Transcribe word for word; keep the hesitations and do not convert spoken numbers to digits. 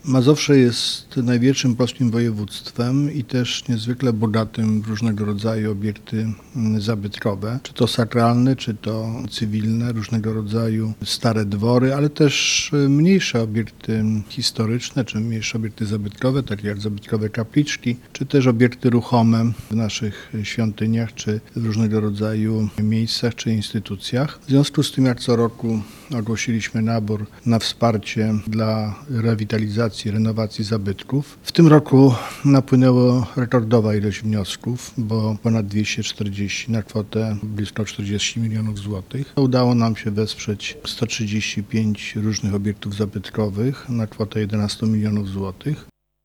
Mazowsze jest największym polskim województwem i też niezwykle bogatym w różnego rodzaju obiekty zabytkowe, czy to sakralne, czy to cywilne, różnego rodzaju stare dwory, ale też mniejsze obiekty historyczne, czy mniejsze obiekty zabytkowe, takie jak zabytkowe kapliczki, czy też obiekty ruchome w naszych świątyniach, czy w różnego rodzaju miejscach, czy instytucjach. W związku z tym, jak co roku ogłosiliśmy nabór na wsparcie dla rewitalizacji, renowacji zabytków. W tym roku napłynęło rekordowa ilość wniosków, bo ponad dwieście czterdzieści na kwotę blisko czterdzieści milionów złotych. Udało nam się wesprzeć sto trzydzieści pięć różnych obiektów zabytkowych na kwotę jedenaście milionów złotych.